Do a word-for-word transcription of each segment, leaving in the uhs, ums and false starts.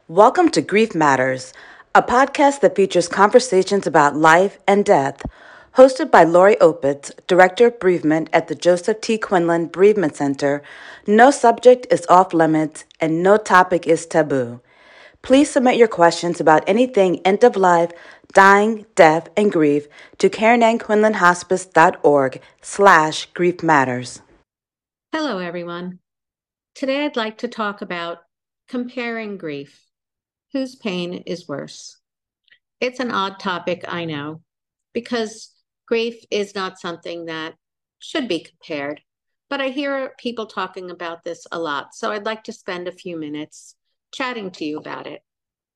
Welcome to Grief Matters, a podcast that features conversations about life and death. Hosted by Lori Opitz, Director of Bereavement at the Joseph T. Quinlan Bereavement Center, no subject is off limits and no topic is taboo. Please submit your questions about anything end of life, dying, death, and grief to karenannquinlanhospice.org slash grief matters. Hello, everyone. Today I'd like to talk about comparing grief. Whose pain is worse? It's an odd topic, I know, because grief is not something that should be compared, but I hear people talking about this a lot, so I'd like to spend a few minutes chatting to you about it.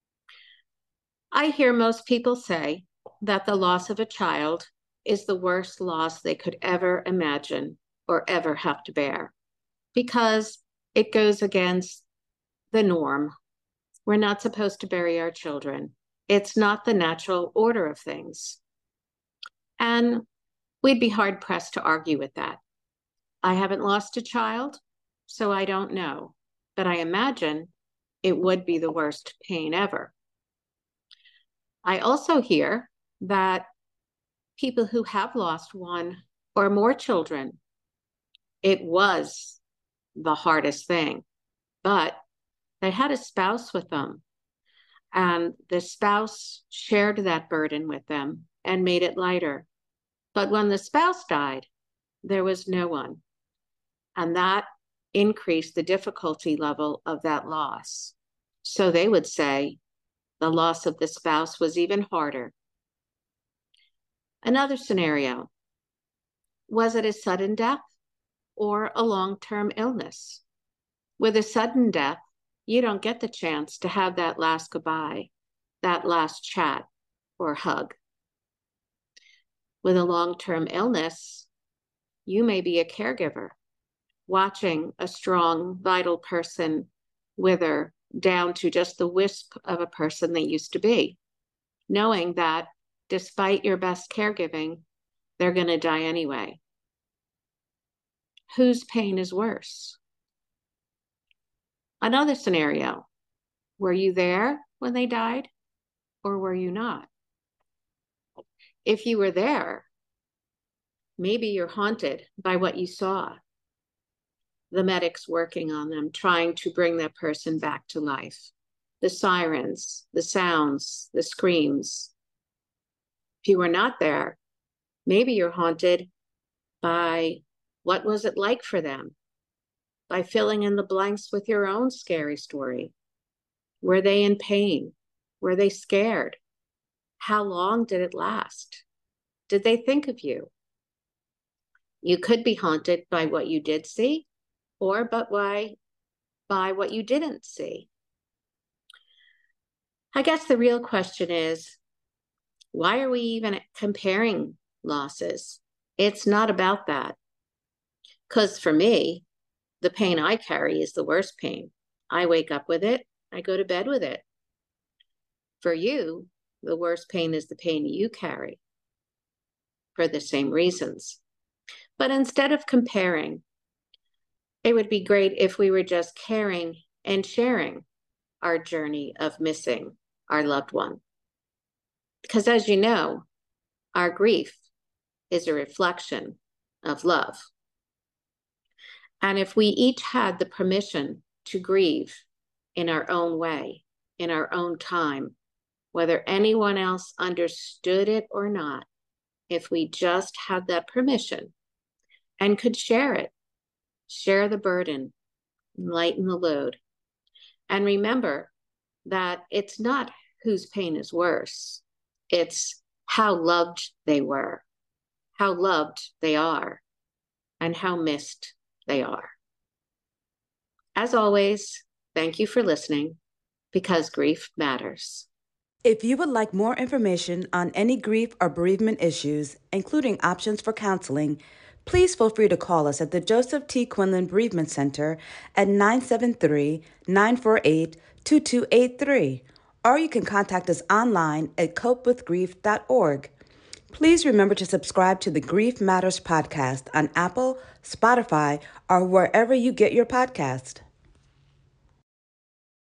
I hear most people say that the loss of a child is the worst loss they could ever imagine or ever have to bear, because it goes against the norm. We're not supposed to bury our children. It's not the natural order of things. And we'd be hard pressed to argue with that. I haven't lost a child, so I don't know, but I imagine it would be the worst pain ever. I also hear that people who have lost one or more children, it was the hardest thing, but they had a spouse with them, and the spouse shared that burden with them and made it lighter. But when the spouse died, there was no one, and that increased the difficulty level of that loss. So they would say the loss of the spouse was even harder. Another scenario, was it a sudden death or a long-term illness? With a sudden death, you don't get the chance to have that last goodbye, that last chat or hug. With a long-term illness, you may be a caregiver, watching a strong, vital person wither down to just the wisp of a person they used to be, knowing that despite your best caregiving, they're going to die anyway. Whose pain is worse? Another scenario, were you there when they died or were you not? If you were there, maybe you're haunted by what you saw. The medics working on them, trying to bring that person back to life. The sirens, the sounds, the screams. If you were not there, maybe you're haunted by what was it like for them, by filling in the blanks with your own scary story. Were they in pain? Were they scared? How long did it last? Did they think of you? You could be haunted by what you did see, or but why by what you didn't see. I guess the real question is, why are we even comparing losses? It's not about that. Because for me, the pain I carry is the worst pain. I wake up with it. I go to bed with it. For you, the worst pain is the pain you carry for the same reasons. But instead of comparing, it would be great if we were just caring and sharing our journey of missing our loved one. Because as you know, our grief is a reflection of love. And if we each had the permission to grieve in our own way, in our own time, whether anyone else understood it or not, if we just had that permission and could share it, share the burden, lighten the load. And remember that it's not whose pain is worse. It's how loved they were, how loved they are, and how missed they are. As always, thank you for listening, because grief matters. If you would like more information on any grief or bereavement issues, including options for counseling, please feel free to call us at the Joseph T. Quinlan Bereavement Center at nine seven three, nine four eight, two two eight three, or you can contact us online at cope with grief dot org. Please remember to subscribe to the Grief Matters podcast on Apple, Spotify, or wherever you get your podcast.